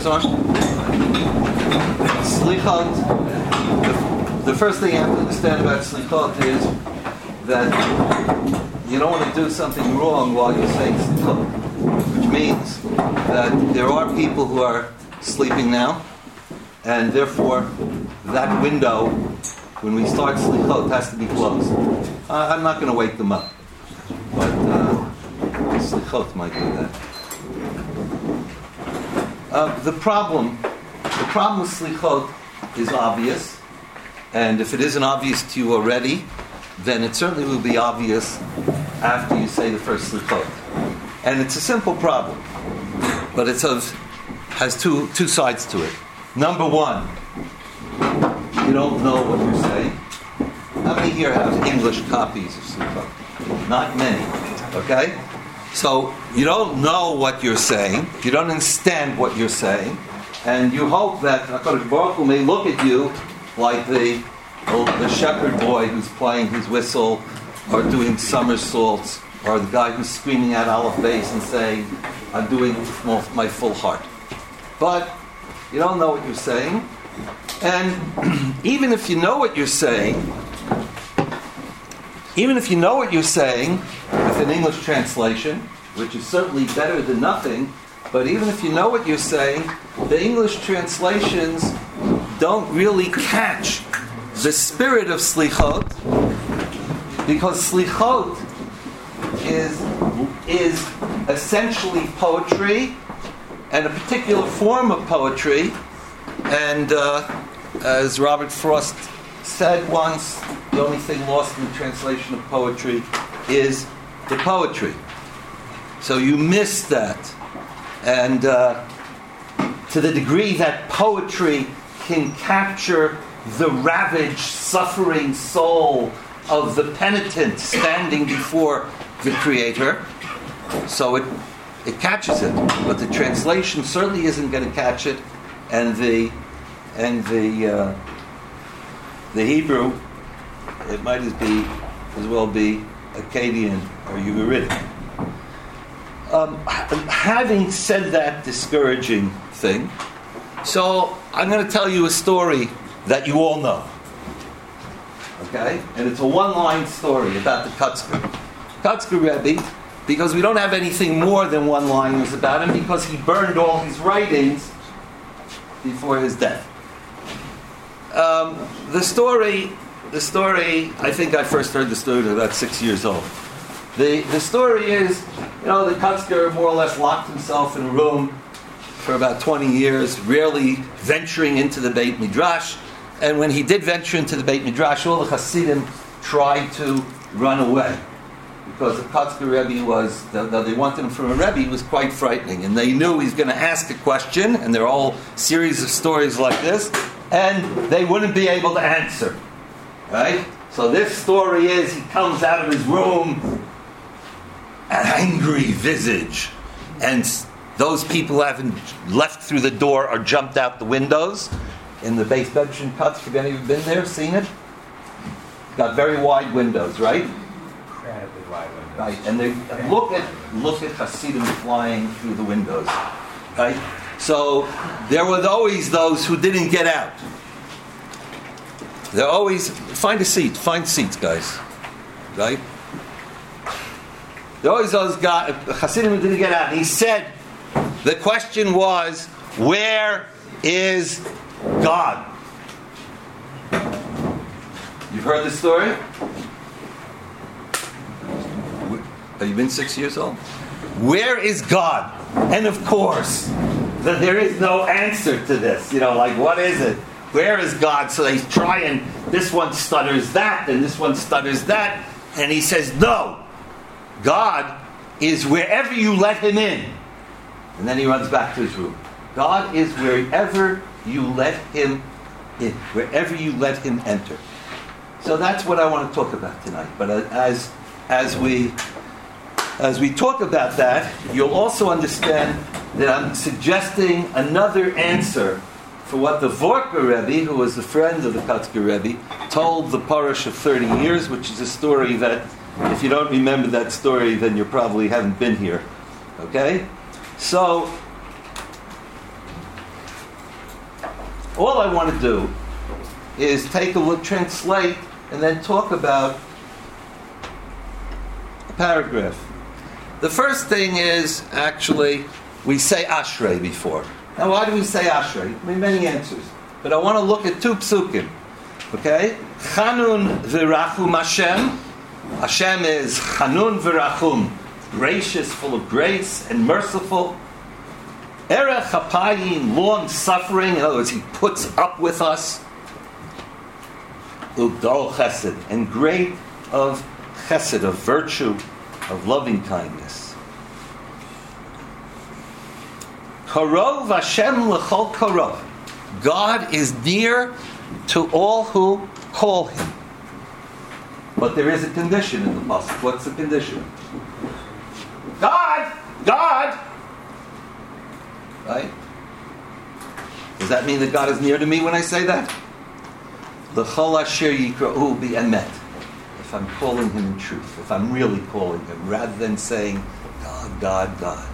camera's on? Slichot. The first thing you have to understand about slichot is that you don't want to do something wrong while you're saying slichot, which means that there are people who are sleeping now, and therefore that window, when we start slichot, has to be closed. I'm not going to wake them up, but slichot might do that. The problem with slichot is obvious, and if it isn't obvious to you already, then it certainly will be obvious after you say the first slichot. And it's a simple problem, but it has two sides to it. Number one, you don't know what you're saying. How many here have English copies of slichot? Not many, okay? So you don't know what you're saying, you don't understand what you're saying, and you hope that HaKadosh Baruch Hu may look at you like the shepherd boy who's playing his whistle, or doing somersaults, or the guy who's screaming at Aleph Beis and saying, I'm doing it with my full heart. But you don't know what you're saying, and even if you know what you're saying, with an English translation, which is certainly better than nothing, but even if you know what you're saying, the English translations don't really catch the spirit of slichot, because slichot is essentially poetry, and a particular form of poetry, and as Robert Frost said once, the only thing lost in the translation of poetry is the poetry. So you miss that. And to the degree that poetry can capture the ravaged, suffering soul of the penitent standing before the Creator, so it catches it. But the translation certainly isn't going to catch it, and the Hebrew, it might as well be Akkadian or Ugaritic. Having said that discouraging thing, so I'm going to tell you a story that you all know. Okay? And it's a one-line story about the Kotzker. Kotzker Rebbe, because we don't have anything more than one-liners about him, because he burned all his writings before his death. The story, I think I first heard the story when I was about 6 years old. The story is, the Kotzker more or less locked himself in a room for about 20 years, rarely venturing into the Beit Midrash. And when he did venture into the Beit Midrash, all the Hasidim tried to run away, because the Kotzker Rebbe was, though they wanted him from a Rebbe, he was quite frightening. And they knew he was going to ask a question, and there are all series of stories like this, and they wouldn't be able to answer. Right? So this story is, he comes out of his room, an angry visage, and those people who haven't left through the door or jumped out the windows in the Beis Bedron Kutz. Have any of you been there, seen it? Got very wide windows, right? Incredibly wide windows. Right, and they look at Hasidim flying through the windows. Right? So there were always those who didn't get out. They're always, find seats, guys. Right? There are always those guys, Hasidim who didn't get out. And he said, the question was, where is God? You've heard this story? Have you been 6 years old? Where is God? And of course, that there is no answer to this. What is it? Where is God? So they try, and this one stutters that, and this one stutters that, and he says, no. God is wherever you let him in. And then he runs back to his room. God is wherever you let him in, wherever you let him enter. So that's what I want to talk about tonight. But as we talk about that, you'll also understand that I'm suggesting another answer for what the Vorka Rebbe, who was the friend of the Kotzker Rebbe, told the Parush of 30 years, which is a story that, if you don't remember that story, then you probably haven't been here. Okay? So, all I want to do is take a look, translate, and then talk about a paragraph. The first thing is, actually, we say Ashrei before. Now, why do we say Ashrei? I mean, many answers. But I want to look at 2 psukim. Okay? Chanun v'rachum Hashem. Hashem is Chanun v'rachum, gracious, full of grace, and merciful. Erech hapayim, long suffering. In other words, He puts up with us. Ugdol chesed, and great of chesed, of virtue, of loving kindness. Karov Hashem l'chol karov. God is near to all who call Him. But there is a condition in the pasuk. What's the condition? God! God! Right? Does that mean that God is near to me when I say that? L'chol asher yikra'u bi'emet. If I'm calling Him in truth, if I'm really calling Him, rather than saying, God, God, God.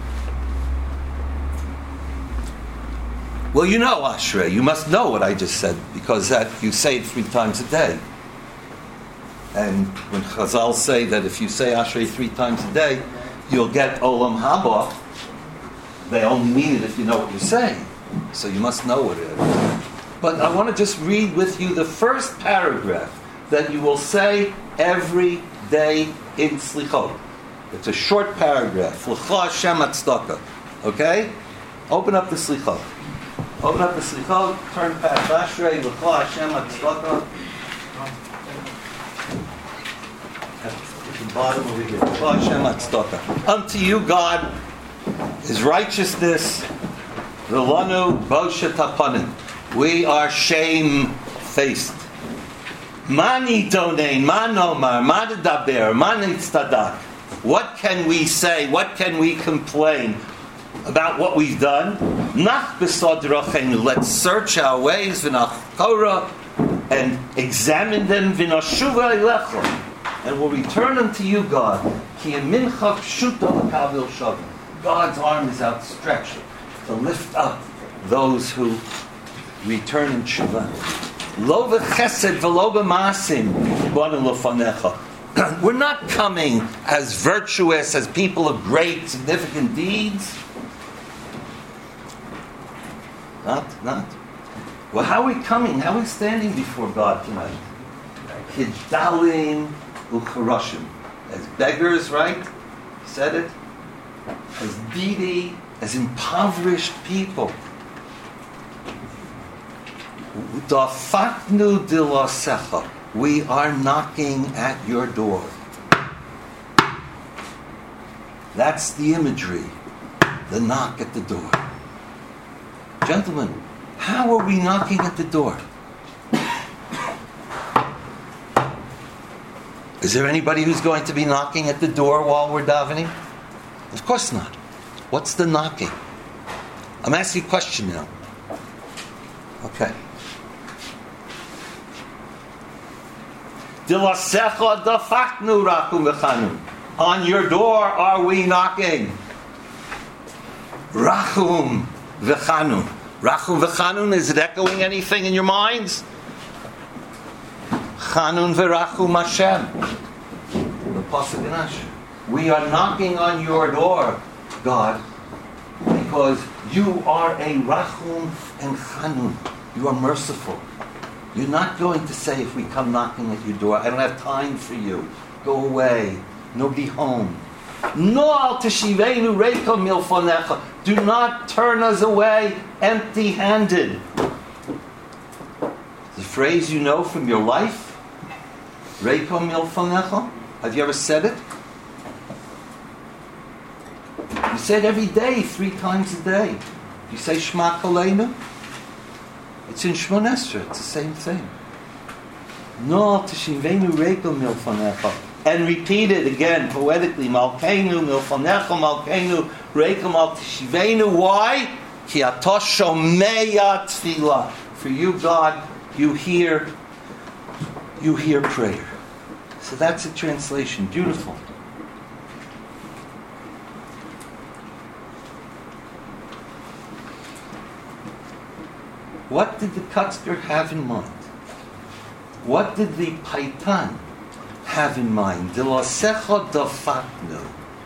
Well, you know, Ashrei, you must know what I just said, because that you say it 3 times a day. And when Chazal say that if you say Ashrei 3 times a day, you'll get Olam Haba, they only mean it if you know what you're saying. So you must know what it is. But I want to just read with you the first paragraph that you will say every day in Slichot. It's a short paragraph. L'cha Hashem Atzdaka. Okay? Open up the Slichot. Open up the Slichot, turn past Ashrei, L'cha Hashem Atzdaka. At the bottom over here. L'cha Hashem Atzdaka. Unto you, God, is righteousness. V'lanu boshet hapanim. We are shame-faced. Mani donein, manomar, madaber, mani tztadak. What can we say? What can we complain about what we've done? Nach besod rochenu. Let's search our ways, v'nachkora, and examine them, v'noshuva elecha, and we'll return them to you, God. Ki mincha pshuta l'kavil shavim. God's arm is outstretched to lift up those who return in tshuva. Lo v'chesed v'lo b'masim b'anu l'fanecha. We're not coming as virtuous, as people of great, significant deeds. Not. Well, how are we coming? How are we standing before God tonight? Kiddalim u'charoshim. As beggars, right? He said it. As needy, as impoverished people. Dafatnu dilasecha. We are knocking at your door. That's the imagery. The knock at the door. Gentlemen, how are we knocking at the door? Is there anybody who's going to be knocking at the door while we're davening? Of course not. What's the knocking? I'm asking a question now. Okay. On your door are we knocking? Rachum v'chanun. Rachum v'chanun, is it echoing anything in your minds? Chanun v'rachum Hashem. The pasuk in Asher. We are knocking on your door, God, because you are a rachum and chanun. You are merciful. You're not going to say, if we come knocking at your door, I don't have time for you. Go away. Nobody home. No al teshivenu reiko milfonecha. Do not turn us away empty-handed. The phrase you know from your life. Reiko milfonecha. Have you ever said it? You say it every day, 3 times a day. You say Shema Koleinu. It's in Shemon Esrei. It's the same thing. No teshivenu reiko milfonecha. And repeat it again poetically. Malkeinu milfonecha malkeinu reiko mal teshivenu. Why? Ki ata shomeya tefillah. For you, God, you hear prayer. So that's a translation. Beautiful. What did the Kutzker have in mind? What did the Paitan have in mind? Dilosecha dafatnu.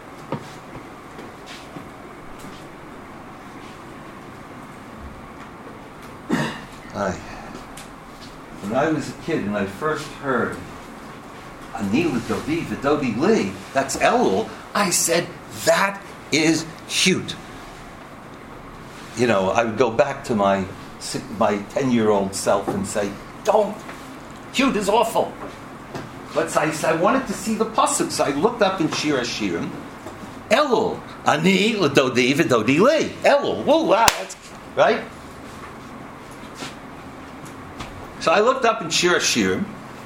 When I was a kid and I first heard Anila Dodi V'Dodi Li, that's Elul, I said, that is cute. You know, I would go back to my 10-year-old self and say, don't. Cute is awful. But I wanted to see the pasuk, so I looked up in Shir Hashirim. Elul, Ani L'Dodi V'Dodi Li. Elul, whoa, wow, that's right. So I looked up in Shir Hashirim,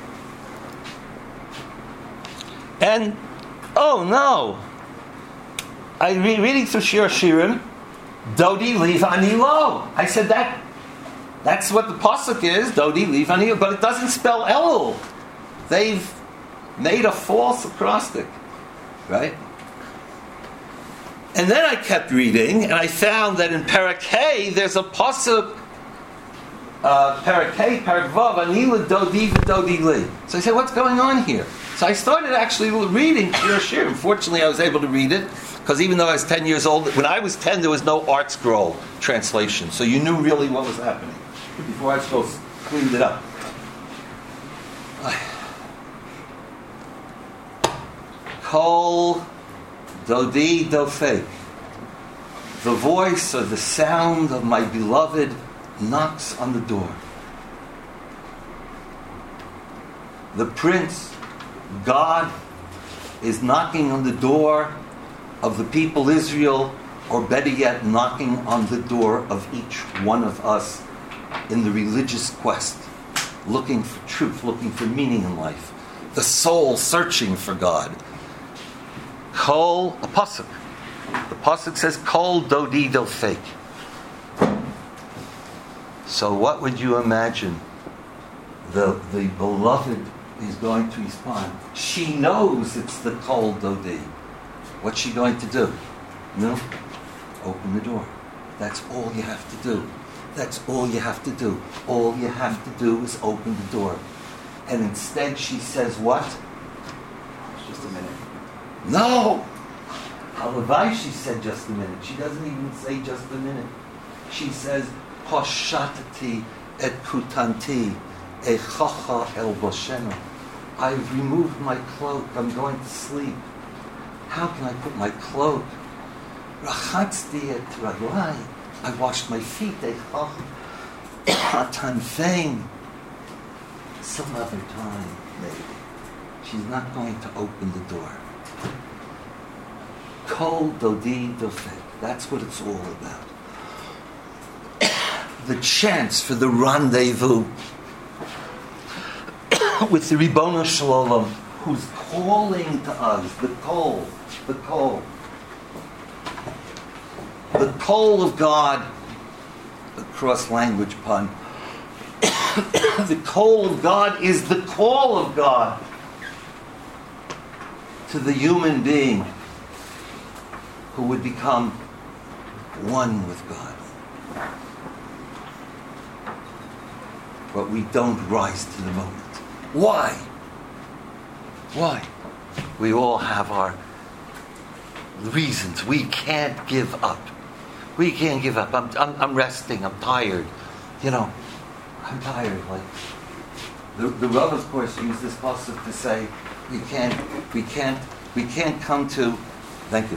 and oh no, I reading through Shir Hashirim, Dodi Li Ani Lo. I said that's what the pasuk is, Dodi Li Ani Lo, but it doesn't spell Elul. They've made a false acrostic, right? And then I kept reading, and I found that in Perek Hey there's a pasuk. Perek Hey, Perek Vav, Anila Dodi V'Dodi Li. So I said, what's going on here? So I started actually reading Shir Hashirim. Fortunately, I was able to read it, because even though I was 10 years old, when I was 10, there was no Art Scroll translation. So you knew really what was happening. Before Art Scroll cleaned it up. Kol Dodi Dofek. The voice or the sound of my beloved knocks on the door. The Prince, God, is knocking on the door of the people Israel, or better yet, knocking on the door of each one of us in the religious quest, looking for truth, looking for meaning in life, the soul searching for God. Kol, a pasuk. The pasuk says, Kol Dodi Dofek. So what would you imagine the beloved is going to respond? She knows it's the Kol Dodi. What's she going to do? No? Open the door. That's all you have to do. That's all you have to do. All you have to do is open the door. And instead she says what? Just a minute. No! Halavai, she said just a minute. She doesn't even say just a minute. She says, Poshatati et kutanti echacha el boshenu. I've removed my cloak. I'm going to sleep. How can I put my cloak? Rachatzti et raglai. I washed my feet. Tanfein. Some other time, maybe. She's not going to open the door. Kol Dodi Dofek. That's what it's all about. The chance for the rendezvous with the Ribono Shel Olam, who's calling to us, the Kol of God, the cross-language pun. The Kol of God is the call of God to the human being who would become one with God. But we don't rise to the moment. Why? Why? We all have our reasons. We can't give up. We can't give up. I'm resting. I'm tired. You know, I'm tired. Like the Rav, of course, used this pasuk to say we can't come to. Thank you.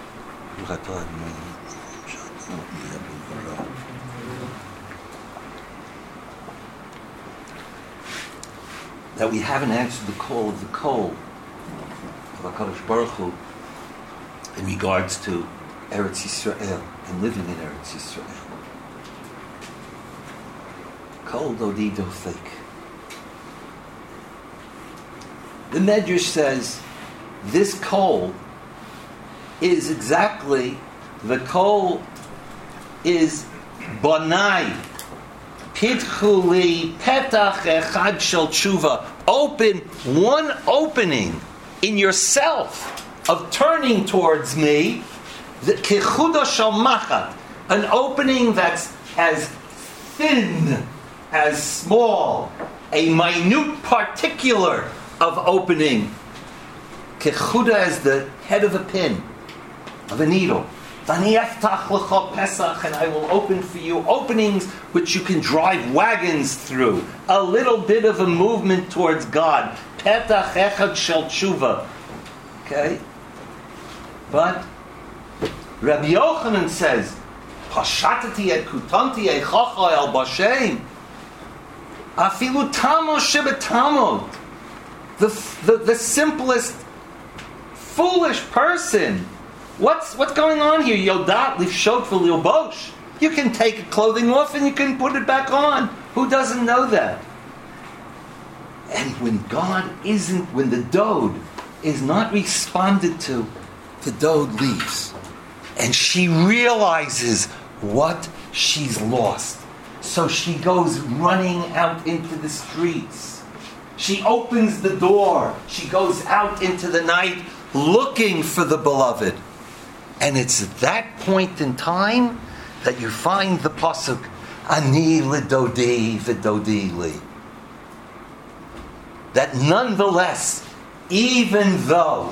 That we haven't answered the call of the Kol of HaKadosh Baruch Hu in regards to Eretz Yisrael and living in Eretz Yisrael. Kol Dodi Dofek. The Medrash says this Kol is exactly, the Kol is Bonai. Pitchu li petach echad shel tshuva. Open one opening in yourself of turning towards me. The kechuda shel machat, an opening that's as thin, as small, a minute particular of opening. Kechuda as the head of a pin, of a needle. V'aniyaftach lecha Pesach, and I will open for you openings which you can drive wagons through. A little bit of a movement towards God. Petach echad shel tshuva. Okay? But Rabbi Yochanan says, Pashatati et kutanti eichacha el bashem. Afilu tamo shebetamot. The simplest, foolish person. What's going on here? Yodat lifshot v'lilbosh. You can take clothing off and you can put it back on. Who doesn't know that? And when the dode is not responded to, the dode leaves. And she realizes what she's lost. So she goes running out into the streets. She opens the door. She goes out into the night looking for the beloved. And it's at that point in time that you find the pasuk, Ani lidodi v'dodi li. That nonetheless, even though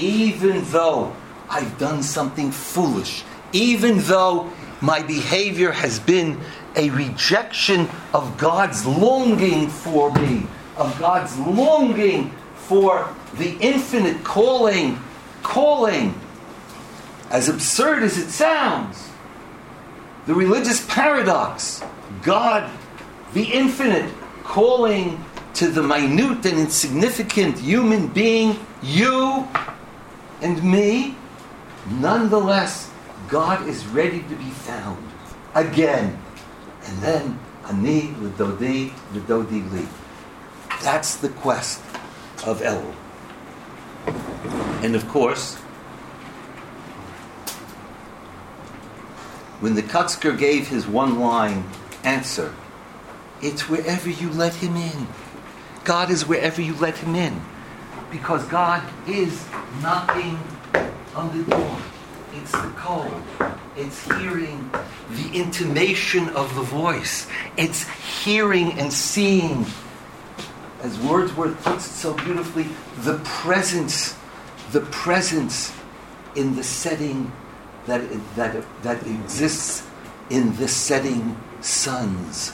I've done something foolish, even though my behavior has been a rejection of God's longing for me, of God's longing for the infinite calling, as absurd as it sounds, the religious paradox, God, the infinite, calling to the minute and insignificant human being, you and me, nonetheless, God is ready to be found again. And then, Ani l'dodi v'dodi li. That's the quest of Elul. And of course, when the Kotzker gave his one-line answer, it's wherever you let him in. God is wherever you let him in. Because God is knocking on the door. It's the cold. It's hearing the intimation of the voice. It's hearing and seeing, as Wordsworth puts it so beautifully, the presence in the setting that exists in the setting suns.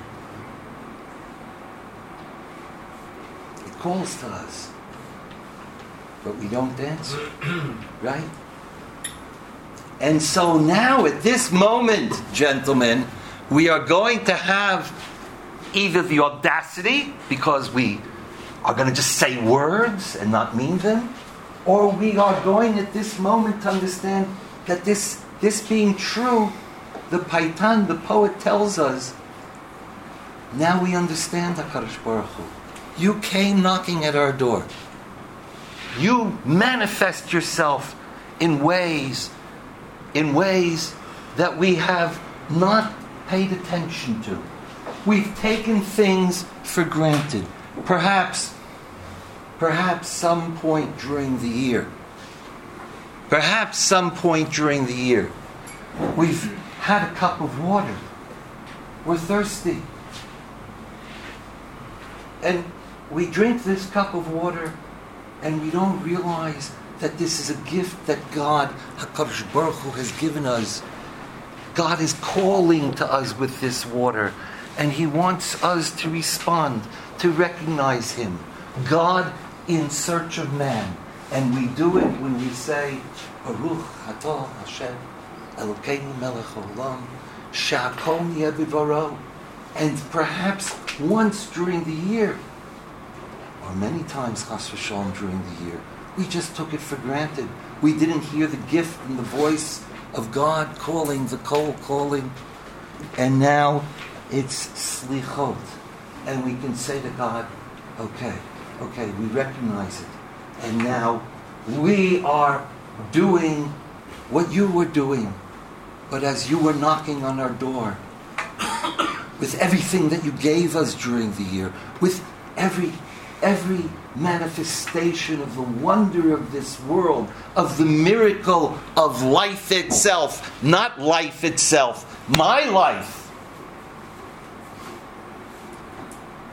It calls to us, but we don't answer, right? And so now, at this moment, gentlemen, we are going to have either the audacity, because we are going to just say words and not mean them, or we are going at this moment to understand that this being true, the Paitan, the poet, tells us, now we understand HaKadosh Baruch Hu. You came knocking at our door. You manifest yourself in ways that we have not paid attention to. We've taken things for granted. Perhaps some point during the year. We've had a cup of water. We're thirsty. And we drink this cup of water and we don't realize that this is a gift that God, HaKadosh Baruch Hu, has given us. God is calling to us with this water, and He wants us to respond, to recognize Him. God in search of man. And we do it when we say, Baruch Atah Hashem, Elokeinu melech haolam, she'akol niyeh b'dvaro. And perhaps once during the year, or many times, chas v'shalom, during the year, we just took it for granted. We didn't hear the gift and the voice of God calling, the call calling. And now it's slichot. And we can say to God, okay, we recognize it. And now we are doing what you were doing. But as you were knocking on our door, with everything that you gave us during the year, with every manifestation of the wonder of this world, of the miracle of life itself, not life itself, my life.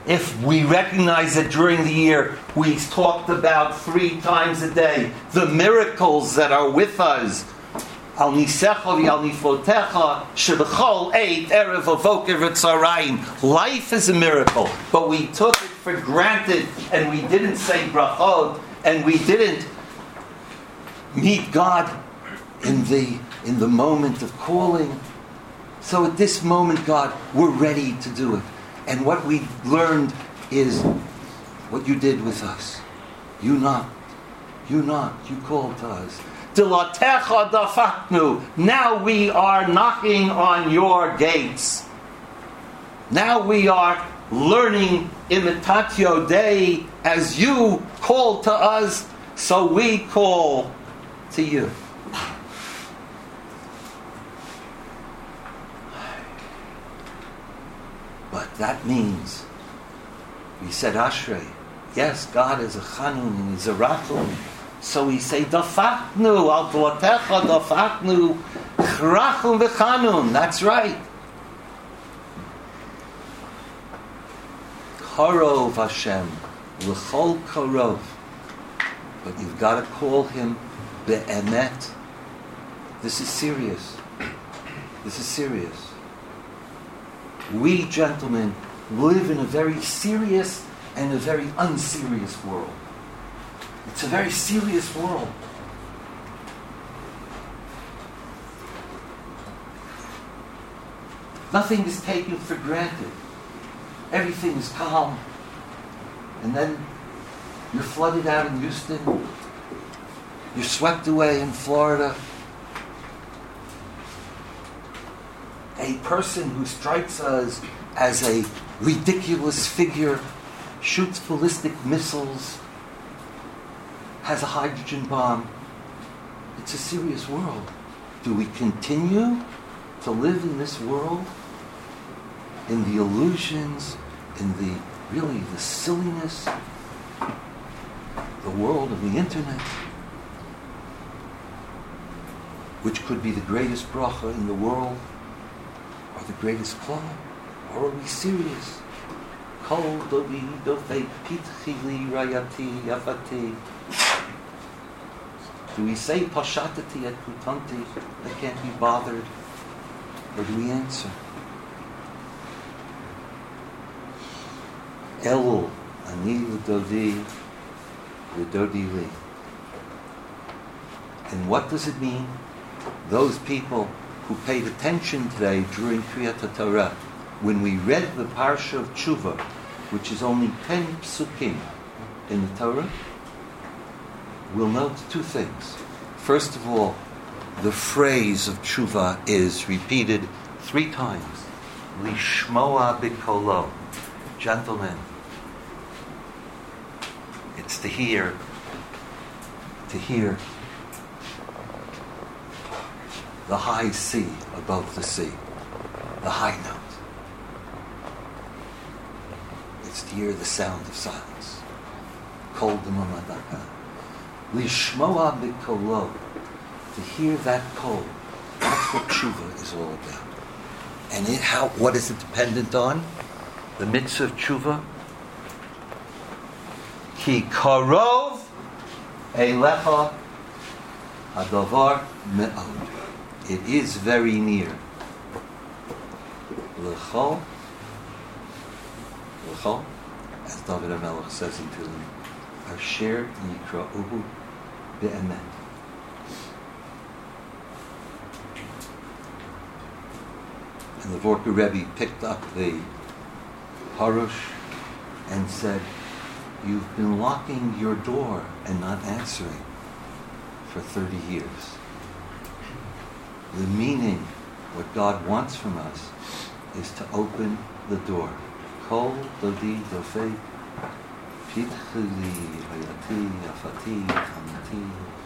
if we recognize that during the year we talked about 3 times a day the miracles that are with us, Al nisecha v'al niflotecha shebechol eit erev avoker v'tzarayim. Life is a miracle, but we took it for granted, and we didn't say brachot, and we didn't meet God in the moment of calling. So at this moment, God, we're ready to do it. And what we learned is what you did with us. You knocked. You called to us. Dilatecha dafaknu. Now we are knocking on your gates. Now we are learning imitatio Dei as you called to us, so we call to you. But that means, we said Ashrei. Yes, God is a Chanun and He's a Rachum. So we say Dafaknu, Al Dvatecha Dafaknu, Rachum v'Chanun. That's right. Karov Hashem, L'chol Karov. But you've got to call Him Be'emet. This is serious. This is serious. We, gentlemen, live in a very serious and a very unserious world. It's a very serious world. Nothing is taken for granted. Everything is calm. And then you're flooded out in Houston. You're swept away in Florida. A person who strikes us as a ridiculous figure, shoots ballistic missiles, has a hydrogen bomb. It's a serious world. Do we continue to live in this world, in the illusions, in the silliness, the world of the internet, which could be the greatest bracha in the world, or the greatest klal? Or are we serious? Kol dovi dofei pitchi li rayati yafati. Do we say pashatati et putanti? I can't be bothered. Or do we answer? Elul ani l'dodi l'dodi li. And what does it mean? Those people who paid attention today during Kriyat Torah, when we read the Parsha of Tshuva, which is only 10 psukim in the Torah, we'll note 2 things. First of all, the phrase of Tshuva is repeated 3 times. Lishmoa bikolo. Gentlemen, it's to hear the high C above the sea, the high note. It's to hear the sound of silence. Kol d'mamadaka. Lishmoa b'kolo. To hear that kol. That's what tshuva is all about. And what is it dependent on? The mitzvah of tshuva. Ki karov eilecha hadavar me'od. It is very near. L'chol, as David HaMelech says in Tehillim, Asher yikra'uhu be'emet. And the Vorka Rebbe picked up the Harush and said, you've been locking your door and not answering for 30 years. The meaning, what God wants from us, is to open the door. Kol dodi dofei pitchili hayati yafati tamati